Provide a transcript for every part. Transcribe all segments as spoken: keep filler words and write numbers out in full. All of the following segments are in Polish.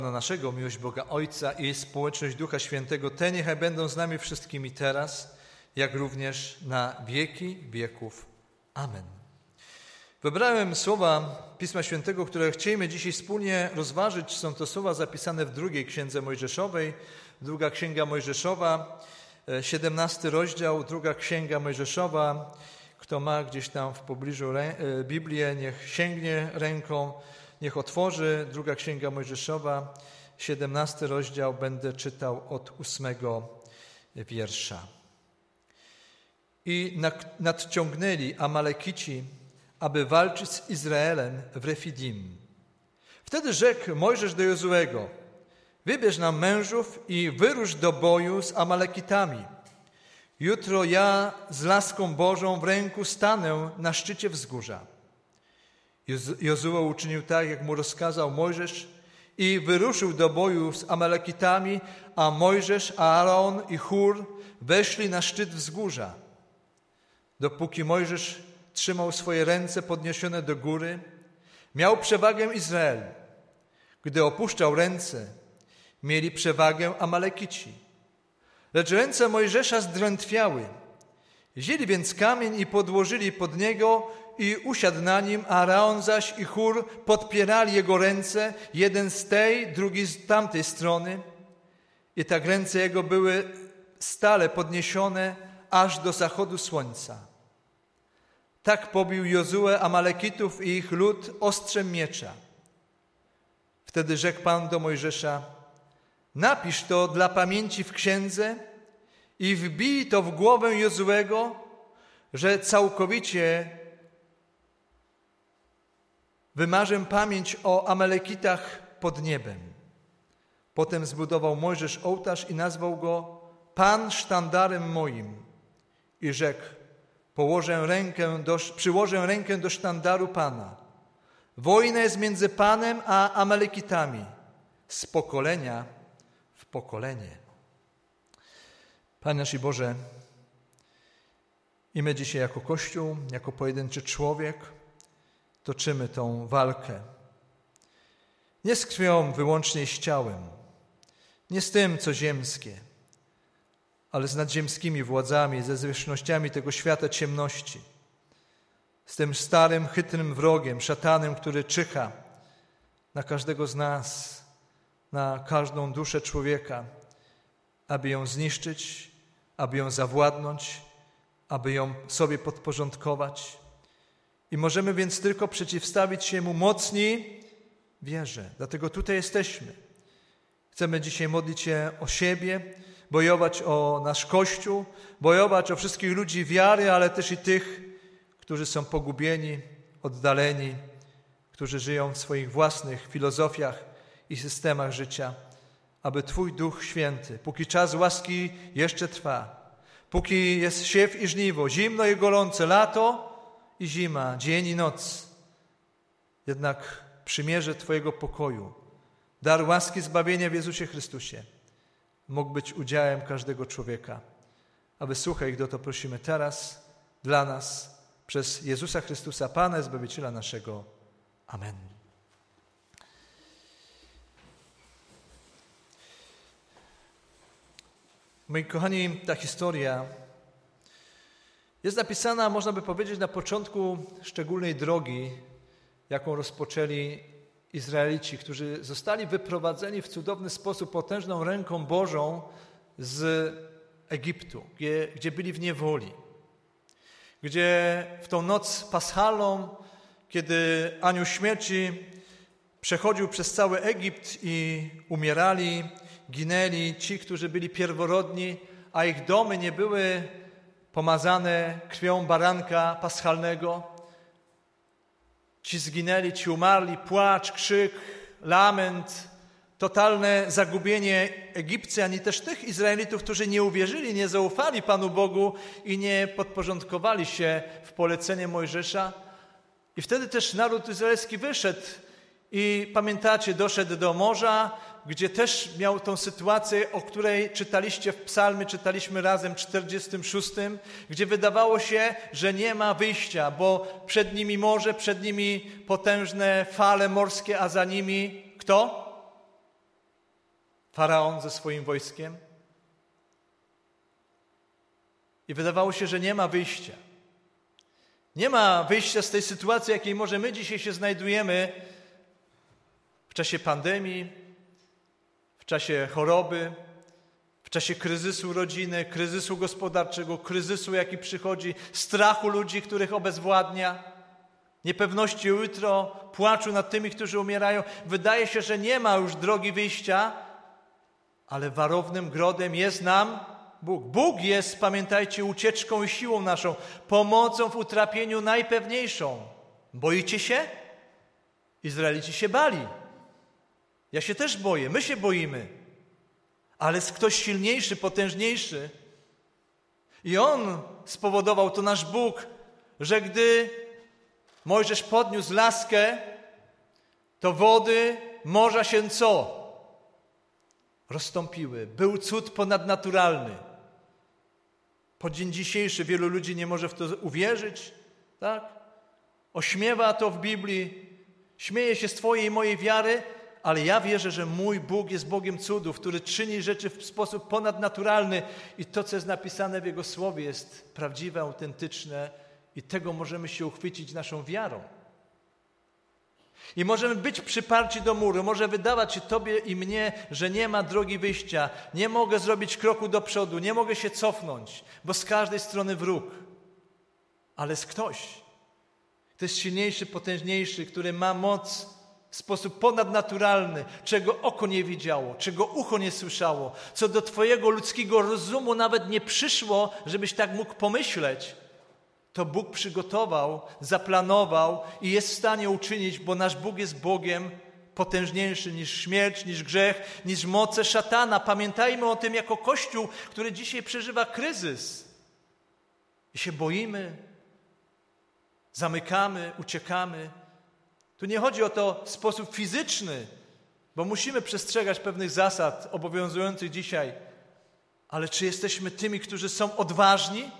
Na naszego miłość Boga Ojca i społeczność Ducha Świętego, te niechaj będą z nami wszystkimi teraz, jak również na wieki wieków. Amen. Wybrałem słowa Pisma Świętego, które chcielibyśmy dzisiaj wspólnie rozważyć. Są to słowa zapisane w drugiej Księdze Mojżeszowej. Druga Księga Mojżeszowa, siedemnasty rozdział, druga Księga Mojżeszowa. Kto ma gdzieś tam w pobliżu Biblię, niech sięgnie ręką, niech otworzy. Druga Księga Mojżeszowa, siedemnasty rozdział, będę czytał od ósmego wiersza. I nadciągnęli Amalekici, aby walczyć z Izraelem w Refidim. Wtedy rzekł Mojżesz do Jozuego: wybierz nam mężów i wyrusz do boju z Amalekitami. Jutro ja z laską Bożą w ręku stanę na szczycie wzgórza. Jozue uczynił tak, jak mu rozkazał Mojżesz, i wyruszył do boju z Amalekitami, a Mojżesz, Aaron i Hur weszli na szczyt wzgórza. Dopóki Mojżesz trzymał swoje ręce podniesione do góry, miał przewagę Izrael. Gdy opuszczał ręce, mieli przewagę Amalekici. Lecz ręce Mojżesza zdrętwiały. Wzięli więc kamień i podłożyli pod niego i usiadł na nim, a Aaron zaś i Hur podpierali jego ręce, jeden z tej, drugi z tamtej strony. I tak ręce jego były stale podniesione aż do zachodu słońca. Tak pobił Jozue Amalekitów i ich lud ostrzem miecza. Wtedy rzekł Pan do Mojżesza: napisz to dla pamięci w księdze i wbij to w głowę Jozuego, że całkowicie wymarzę pamięć o Amalekitach pod niebem. Potem zbudował Mojżesz ołtarz i nazwał go Pan sztandarem moim. I rzekł: Położę rękę do, przyłożę rękę do sztandaru Pana. Wojna jest między Panem a Amalekitami z pokolenia w pokolenie. Panie nasz i Boże, i my dzisiaj jako Kościół, jako pojedynczy człowiek toczymy tą walkę. Nie z krwią wyłącznie z ciałem, nie z tym, co ziemskie, ale z nadziemskimi władzami, ze zwierzchnościami tego świata ciemności, z tym starym, chytrym wrogiem, szatanem, który czyha na każdego z nas, na każdą duszę człowieka, aby ją zniszczyć, aby ją zawładnąć, aby ją sobie podporządkować. I możemy więc tylko przeciwstawić się mu mocni wierze. Dlatego tutaj jesteśmy. Chcemy dzisiaj modlić się o siebie, bojować o nasz Kościół, bojować o wszystkich ludzi wiary, ale też i tych, którzy są pogubieni, oddaleni, którzy żyją w swoich własnych filozofiach i systemach życia, aby Twój Duch Święty, póki czas łaski jeszcze trwa, póki jest siew i żniwo, zimno i gorące, lato i zima, dzień i noc, jednak przymierze Twojego pokoju, dar łaski zbawienia w Jezusie Chrystusie mógł być udziałem każdego człowieka. A wysłuchaj ich, do to prosimy teraz, dla nas, przez Jezusa Chrystusa, Pana i Zbawiciela naszego. Amen. Moi kochani, ta historia jest napisana, można by powiedzieć, na początku szczególnej drogi, jaką rozpoczęli Izraelici, którzy zostali wyprowadzeni w cudowny sposób potężną ręką Bożą z Egiptu, gdzie, gdzie byli w niewoli, gdzie w tą noc paschalną, kiedy anioł śmierci przechodził przez cały Egipt i umierali, ginęli ci, którzy byli pierworodni, a ich domy nie były pomazane krwią baranka paschalnego. Ci zginęli, ci umarli, płacz, krzyk, lament, totalne zagubienie Egipcjan i też tych Izraelitów, którzy nie uwierzyli, nie zaufali Panu Bogu i nie podporządkowali się w polecenie Mojżesza. I wtedy też naród izraelski wyszedł i pamiętacie, doszedł do morza, gdzie też miał tą sytuację, o której czytaliście w psalmie, czytaliśmy razem czterdziestym szóstym, gdzie wydawało się, że nie ma wyjścia, bo przed nimi morze, przed nimi potężne fale morskie, a za nimi kto? Faraon ze swoim wojskiem. I wydawało się, że nie ma wyjścia. Nie ma wyjścia z tej sytuacji, w jakiej może my dzisiaj się znajdujemy w czasie pandemii, w czasie choroby, w czasie kryzysu rodziny, kryzysu gospodarczego, kryzysu, jaki przychodzi, strachu ludzi, których obezwładnia, niepewności jutro, płaczu nad tymi, którzy umierają. Wydaje się, że nie ma już drogi wyjścia, ale warownym grodem jest nam Bóg. Bóg jest, pamiętajcie, ucieczką i siłą naszą, pomocą w utrapieniu najpewniejszą. Boicie się? Izraelici się bali. Ja się też boję, my się boimy. Ale jest ktoś silniejszy, potężniejszy. I On spowodował, to nasz Bóg, że gdy Mojżesz podniósł laskę, to wody morza się co? Rozstąpiły. Był cud ponadnaturalny. Po dzień dzisiejszy wielu ludzi nie może w to uwierzyć, tak? Ośmiewa to w Biblii, śmieje się z Twojej i mojej wiary, ale ja wierzę, że mój Bóg jest Bogiem cudów, który czyni rzeczy w sposób ponadnaturalny i to, co jest napisane w Jego Słowie, jest prawdziwe, autentyczne i tego możemy się uchwycić naszą wiarą. I możemy być przyparci do muru. Może wydawać się Tobie i mnie, że nie ma drogi wyjścia. Nie mogę zrobić kroku do przodu, nie mogę się cofnąć, bo z każdej strony wróg. Ale jest ktoś, kto jest silniejszy, potężniejszy, który ma moc w sposób ponadnaturalny, czego oko nie widziało, czego ucho nie słyszało, co do Twojego ludzkiego rozumu nawet nie przyszło, żebyś tak mógł pomyśleć. To Bóg przygotował, zaplanował i jest w stanie uczynić, bo nasz Bóg jest Bogiem potężniejszy niż śmierć, niż grzech, niż moce szatana. Pamiętajmy o tym jako Kościół, który dzisiaj przeżywa kryzys. I się boimy, zamykamy, uciekamy. Tu nie chodzi o to w sposób fizyczny, bo musimy przestrzegać pewnych zasad obowiązujących dzisiaj. Ale czy jesteśmy tymi, którzy są odważni?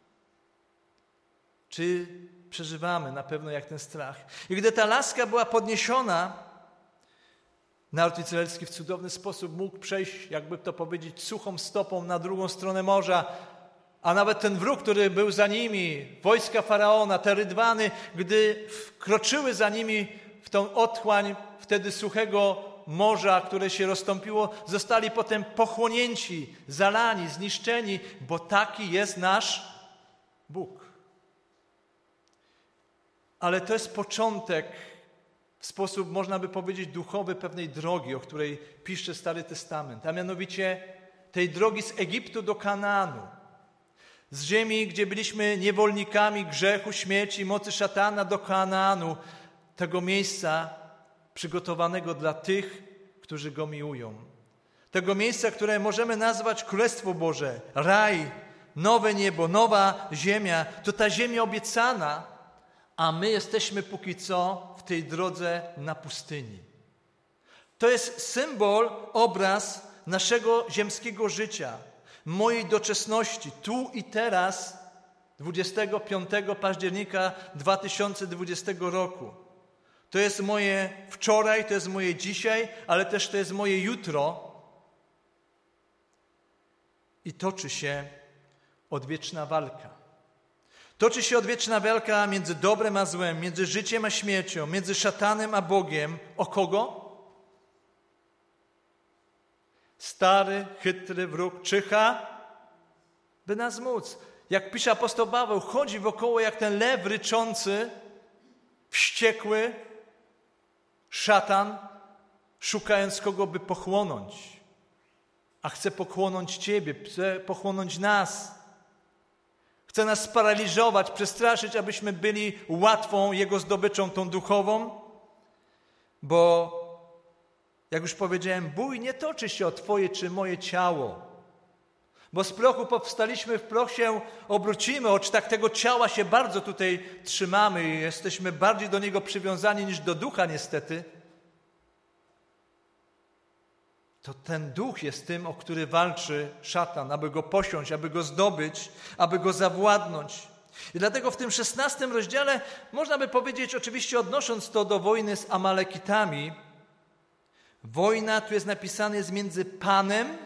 Czy przeżywamy na pewno jak ten strach? I gdy ta laska była podniesiona, naród izraelski w cudowny sposób mógł przejść, jakby to powiedzieć, suchą stopą na drugą stronę morza, a nawet ten wróg, który był za nimi, wojska Faraona, te rydwany, gdy wkroczyły za nimi w tą otchłań wtedy suchego morza, które się rozstąpiło, zostali potem pochłonięci, zalani, zniszczeni, bo taki jest nasz Bóg. Ale to jest początek w sposób, można by powiedzieć, duchowy pewnej drogi, o której pisze Stary Testament, a mianowicie tej drogi z Egiptu do Kanaanu. Z ziemi, gdzie byliśmy niewolnikami grzechu, śmierci, mocy szatana, do Kanaanu, tego miejsca przygotowanego dla tych, którzy Go miłują. Tego miejsca, które możemy nazwać Królestwo Boże, raj, nowe niebo, nowa ziemia. To ta ziemia obiecana, a my jesteśmy póki co w tej drodze na pustyni. To jest symbol, obraz naszego ziemskiego życia, mojej doczesności, tu i teraz, dwudziestego piątego października dwa tysiące dwudziestego roku. To jest moje wczoraj, to jest moje dzisiaj, ale też to jest moje jutro. I toczy się odwieczna walka. Toczy się odwieczna walka między dobrem a złem, między życiem a śmiercią, między szatanem a Bogiem. O kogo? Stary, chytry wróg czyha, by nas móc. Jak pisze apostoł Paweł, chodzi wokoło jak ten lew ryczący, wściekły szatan, szukając kogo by pochłonąć. A chce pochłonąć Ciebie, chce pochłonąć nas. Chce nas sparaliżować, przestraszyć, abyśmy byli łatwą Jego zdobyczą, tą duchową, bo jak już powiedziałem, bój nie toczy się o Twoje czy moje ciało, bo z prochu powstaliśmy, w proch się obrócimy, choć tak tego ciała się bardzo tutaj trzymamy i jesteśmy bardziej do niego przywiązani niż do ducha niestety, to ten duch jest tym, o który walczy szatan, aby go posiąść, aby go zdobyć, aby go zawładnąć. I dlatego w tym szesnastym rozdziale można by powiedzieć, oczywiście odnosząc to do wojny z Amalekitami, Wojna, tu jest napisane, jest między Panem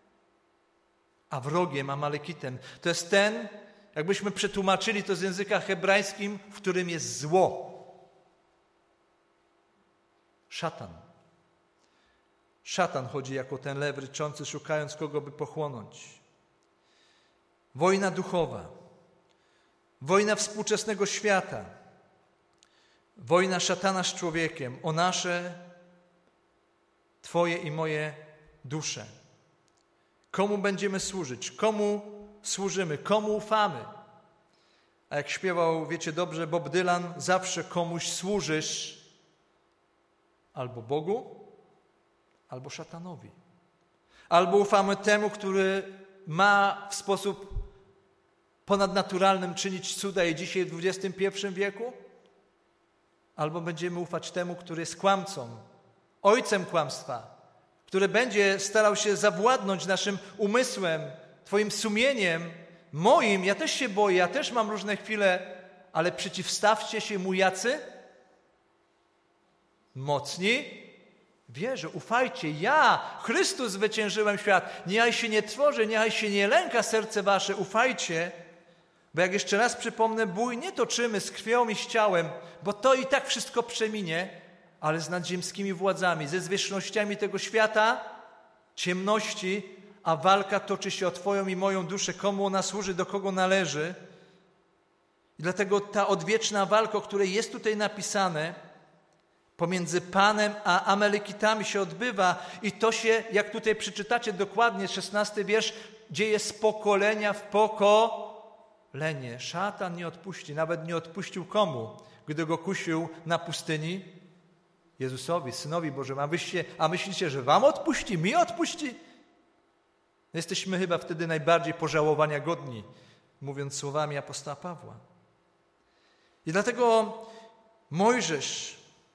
a wrogiem, Amalekitem. To jest ten, jakbyśmy przetłumaczyli to z języka hebrajskim, w którym jest zło. Szatan. Szatan chodzi jako ten lew ryczący, szukając kogo by pochłonąć. Wojna duchowa. Wojna współczesnego świata. Wojna szatana z człowiekiem o nasze, Twoje i moje dusze. Komu będziemy służyć? Komu służymy? Komu ufamy? A jak śpiewał, wiecie dobrze, Bob Dylan, zawsze komuś służysz albo Bogu, albo szatanowi. Albo ufamy temu, który ma w sposób ponadnaturalnym czynić cuda i dzisiaj w dwudziestym pierwszym wieku, albo będziemy ufać temu, który jest kłamcą, ojcem kłamstwa, który będzie starał się zawładnąć naszym umysłem, Twoim sumieniem, moim. Ja też się boję, ja też mam różne chwile, ale przeciwstawcie się mu jacy? Mocni? Wierzę, ufajcie. Ja, Chrystus, zwyciężyłem świat. Niechaj się nie trwoży, niechaj się nie lęka serce wasze. Ufajcie, bo jak jeszcze raz przypomnę, bój nie toczymy z krwią i z ciałem, bo to i tak wszystko przeminie, ale z nadziemskimi władzami, ze zwierzchnościami tego świata, ciemności, a walka toczy się o Twoją i moją duszę, komu ona służy, do kogo należy. I dlatego ta odwieczna walka, o której jest tutaj napisane, pomiędzy Panem a Amalekitami się odbywa i to się, jak tutaj przeczytacie dokładnie, szesnasty wiersz, dzieje z pokolenia w pokolenie. Szatan nie odpuści, nawet nie odpuścił komu, gdy go kusił na pustyni? Jezusowi, Synowi Bożemu. A, wyście, a myślicie, że wam odpuści, mi odpuści? Jesteśmy chyba wtedy najbardziej pożałowania godni, mówiąc słowami apostoła Pawła. I dlatego Mojżesz,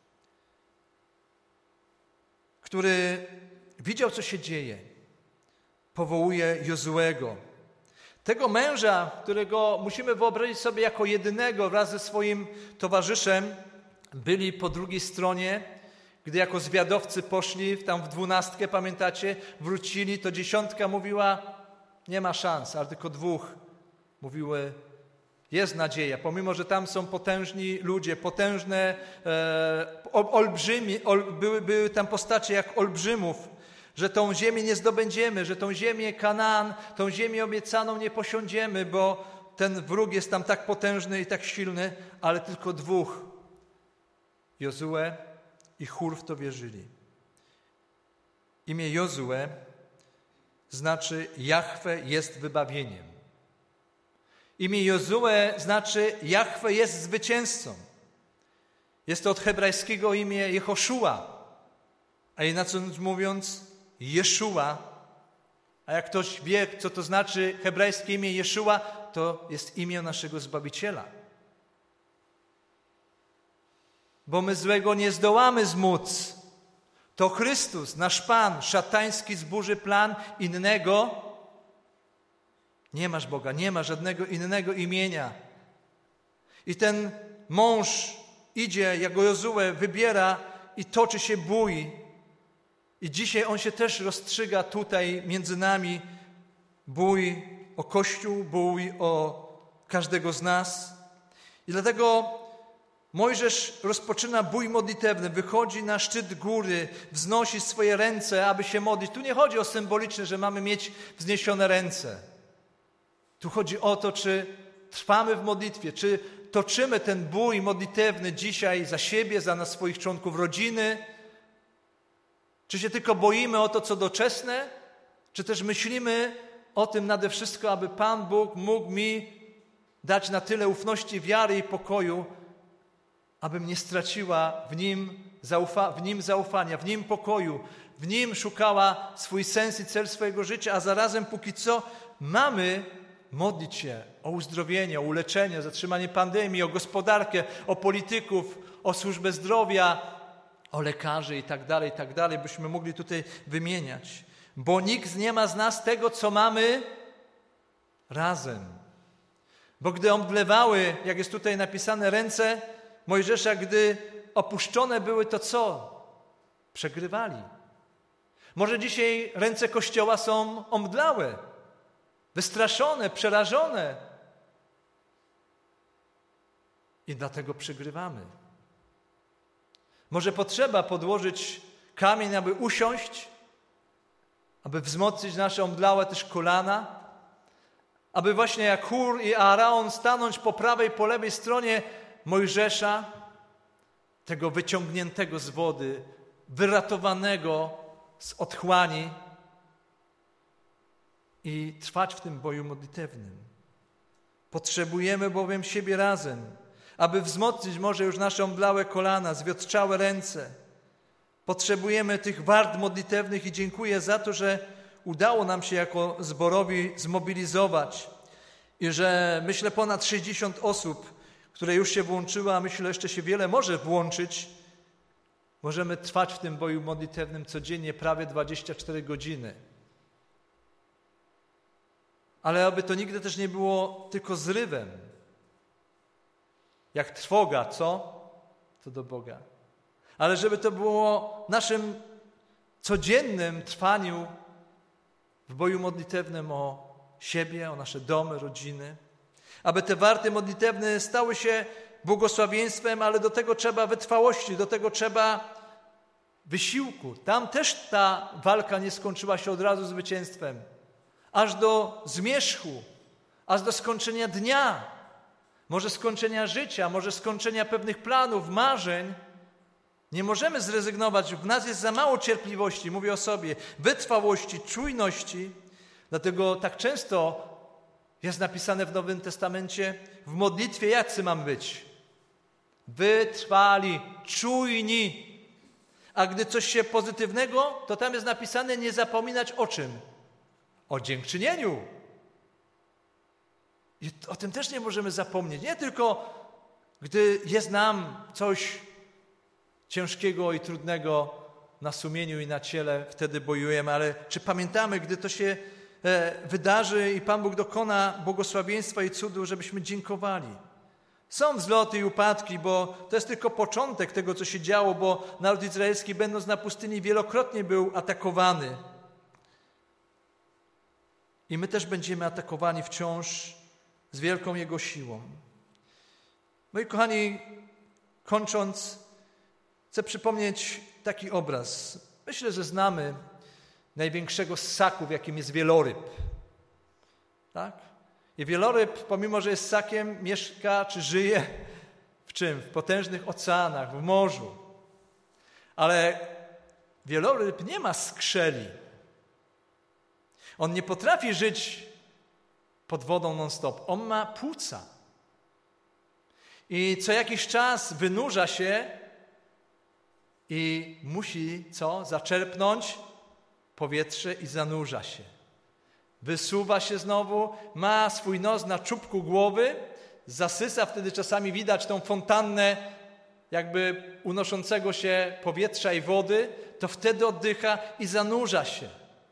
który widział, co się dzieje, powołuje Jozuego. Tego męża, którego musimy wyobrazić sobie jako jedynego wraz ze swoim towarzyszem, byli po drugiej stronie, gdy jako zwiadowcy poszli tam w dwunastkę, pamiętacie, wrócili, to dziesiątka mówiła, nie ma szans, ale tylko dwóch mówiły, jest nadzieja, pomimo, że tam są potężni ludzie, potężne e, olbrzymi, ol, były, były tam postacie jak olbrzymów, że tą ziemię nie zdobędziemy, że tą ziemię Kanaan, tą ziemię obiecaną nie posiądziemy, bo ten wróg jest tam tak potężny i tak silny, ale tylko dwóch, Jozue i Hur, w to wierzyli. Imię Jozue znaczy Jahwe jest wybawieniem. Imię Jozue znaczy Jahwe jest zwycięzcą. Jest to od hebrajskiego imię Jehoszua, a inaczej mówiąc Jeszua. A jak ktoś wie, co to znaczy hebrajskie imię Jeszua, to jest imię naszego Zbawiciela. Bo my złego nie zdołamy zmóc. To Chrystus, nasz Pan, szatański zburzy plan innego. Nie masz Boga, nie ma żadnego innego imienia. I ten mąż idzie, jak go Jozue wybiera i toczy się bój. I dzisiaj on się też rozstrzyga tutaj między nami. Bój o Kościół, bój o każdego z nas. I dlatego Mojżesz rozpoczyna bój modlitewny, wychodzi na szczyt góry, wznosi swoje ręce, aby się modlić. Tu nie chodzi o symboliczne, że mamy mieć wzniesione ręce. Tu chodzi o to, czy trwamy w modlitwie, czy toczymy ten bój modlitewny dzisiaj za siebie, za nas, swoich członków rodziny, czy się tylko boimy o to, co doczesne, czy też myślimy o tym nade wszystko, aby Pan Bóg mógł mi dać na tyle ufności, wiary i pokoju, abym nie straciła w Nim, zaufa- w Nim zaufania, w Nim pokoju, w Nim szukała swój sens i cel swojego życia, a zarazem póki co mamy modlić się o uzdrowienie, o uleczenie, o zatrzymanie pandemii, o gospodarkę, o polityków, o służbę zdrowia, o lekarzy i tak dalej, i tak dalej, byśmy mogli tutaj wymieniać. Bo nikt nie ma z nas tego, co mamy razem. Bo gdy omdlewały, jak jest tutaj napisane, ręce Mojżesza, gdy opuszczone były, to co? Przegrywali. Może dzisiaj ręce Kościoła są omdlałe, wystraszone, przerażone. I dlatego przegrywamy. Może potrzeba podłożyć kamień, aby usiąść, aby wzmocnić nasze omdlałe też kolana, aby właśnie jak Hur i Aaraon stanąć po prawej, po lewej stronie Mojżesza, tego wyciągniętego z wody, wyratowanego z otchłani i trwać w tym boju modlitewnym. Potrzebujemy bowiem siebie razem, aby wzmocnić może już nasze omdlałe kolana, zwiotczałe ręce. Potrzebujemy tych wart modlitewnych i dziękuję za to, że udało nam się jako zborowi zmobilizować i że myślę ponad sześćdziesiąt osób, które już się włączyły, a myślę jeszcze się wiele może włączyć, możemy trwać w tym boju modlitewnym codziennie prawie dwadzieścia cztery godziny. Ale aby to nigdy też nie było tylko zrywem. Jak trwoga, co? To do Boga. Ale żeby to było naszym codziennym trwaniu w boju modlitewnym o siebie, o nasze domy, rodziny. Aby te warty modlitewne stały się błogosławieństwem, ale do tego trzeba wytrwałości, do tego trzeba wysiłku. Tam też ta walka nie skończyła się od razu zwycięstwem. Aż do zmierzchu, aż do skończenia dnia, może skończenia życia, może skończenia pewnych planów, marzeń. Nie możemy zrezygnować. W nas jest za mało cierpliwości, mówię o sobie, wytrwałości, czujności. Dlatego tak często jest napisane w Nowym Testamencie, w modlitwie jacy mamy być? Wytrwali, czujni. A gdy coś się pozytywnego, to tam jest napisane nie zapominać o czym? O dziękczynieniu. I o tym też nie możemy zapomnieć. Nie tylko, gdy jest nam coś ciężkiego i trudnego na sumieniu i na ciele, wtedy bojujemy, ale czy pamiętamy, gdy to się e, wydarzy i Pan Bóg dokona błogosławieństwa i cudu, żebyśmy dziękowali. Są wzloty i upadki, bo to jest tylko początek tego, co się działo, bo naród izraelski, będąc na pustyni, wielokrotnie był atakowany. I my też będziemy atakowani wciąż z wielką Jego siłą. Moi kochani, kończąc, chcę przypomnieć taki obraz. Myślę, że znamy największego z ssaków, jakim jest wieloryb. Tak? I wieloryb, pomimo że jest ssakiem, mieszka czy żyje w czym? W potężnych oceanach, w morzu. Ale wieloryb nie ma skrzeli. On nie potrafi żyć pod wodą non-stop. On ma płuca. I co jakiś czas wynurza się i musi co? Zaczerpnąć powietrze i zanurza się. Wysuwa się znowu, ma swój nos na czubku głowy, zasysa, wtedy czasami widać tą fontannę jakby unoszącego się powietrza i wody, to wtedy oddycha i zanurza się.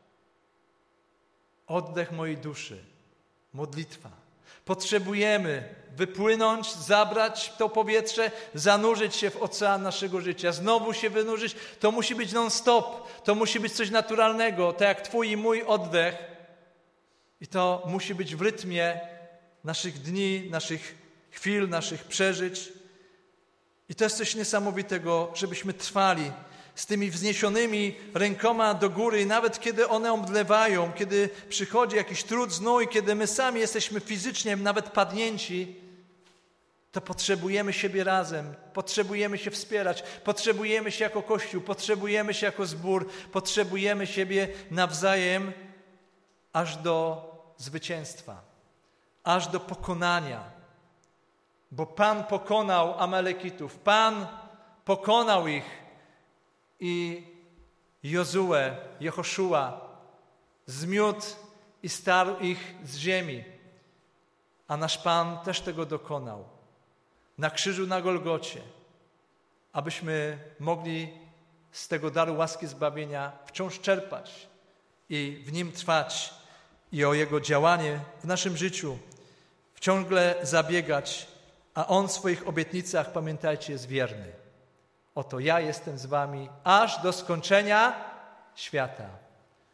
Oddech mojej duszy, modlitwa. Potrzebujemy wypłynąć, zabrać to powietrze, zanurzyć się w ocean naszego życia, znowu się wynurzyć. To musi być non-stop, to musi być coś naturalnego, tak jak Twój i mój oddech. I to musi być w rytmie naszych dni, naszych chwil, naszych przeżyć. I to jest coś niesamowitego, żebyśmy trwali z tymi wzniesionymi rękoma do góry i nawet kiedy one omdlewają, kiedy przychodzi jakiś trud, znój, kiedy my sami jesteśmy fizycznie nawet padnięci, to potrzebujemy siebie razem, potrzebujemy się wspierać, potrzebujemy się jako Kościół, potrzebujemy się jako zbór, potrzebujemy siebie nawzajem aż do zwycięstwa, aż do pokonania. Bo Pan pokonał Amalekitów, Pan pokonał ich i Jozue, Jehoszua zmiótł i starł ich z ziemi. A nasz Pan też tego dokonał. Na krzyżu na Golgocie, abyśmy mogli z tego daru łaski zbawienia wciąż czerpać i w nim trwać i o Jego działanie w naszym życiu ciągle zabiegać, a On w swoich obietnicach, pamiętajcie, jest wierny. Oto ja jestem z wami aż do skończenia świata.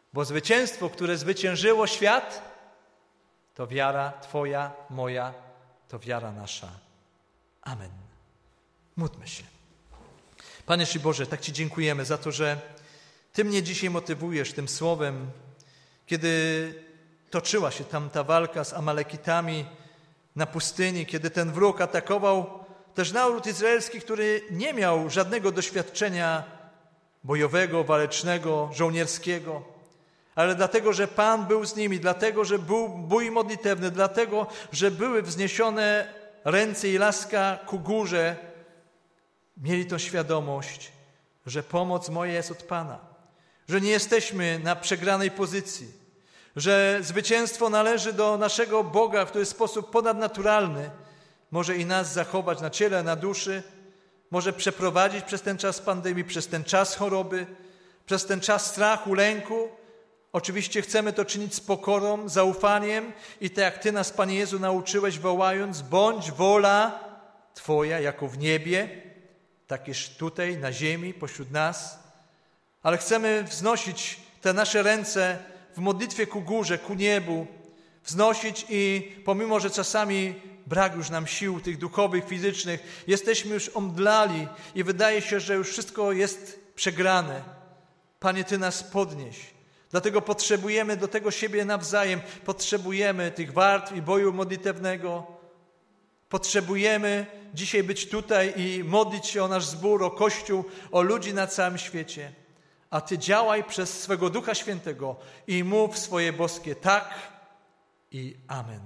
Bo zwycięstwo, które zwyciężyło świat, to wiara Twoja, moja, to wiara nasza. Amen. Módlmy się. Panie Ci Boże, tak Ci dziękujemy za to, że Ty mnie dzisiaj motywujesz tym słowem, kiedy toczyła się tam ta walka z Amalekitami na pustyni, kiedy ten wróg atakował też naród izraelski, który nie miał żadnego doświadczenia bojowego, walecznego, żołnierskiego, ale dlatego, że Pan był z nimi, dlatego, że był bój modlitewny, dlatego, że były wzniesione ręce i łaska ku górze, mieli tą świadomość, że pomoc moja jest od Pana, że nie jesteśmy na przegranej pozycji, że zwycięstwo należy do naszego Boga, który w sposób ponadnaturalny może i nas zachować na ciele, na duszy, może przeprowadzić przez ten czas pandemii, przez ten czas choroby, przez ten czas strachu, lęku. Oczywiście chcemy to czynić z pokorą, zaufaniem i tak jak Ty nas, Panie Jezu, nauczyłeś, wołając: bądź wola Twoja, jako w niebie, takież tutaj, na ziemi, pośród nas. Ale chcemy wznosić te nasze ręce w modlitwie ku górze, ku niebu, wznosić i pomimo, że czasami brak już nam sił tych duchowych, fizycznych, jesteśmy już omdlali i wydaje się, że już wszystko jest przegrane. Panie, Ty nas podnieś. Dlatego potrzebujemy do tego siebie nawzajem. Potrzebujemy tych wartw i boju modlitewnego. Potrzebujemy dzisiaj być tutaj i modlić się o nasz zbór, o Kościół, o ludzi na całym świecie. A Ty działaj przez swego Ducha Świętego i mów swoje boskie tak i amen.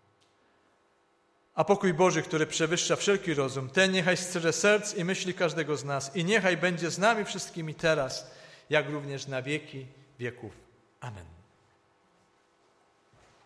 A pokój Boży, który przewyższa wszelki rozum, ten niechaj strzeże serc i myśli każdego z nas i niechaj będzie z nami wszystkimi teraz, jak również na wieki wieków. Amen.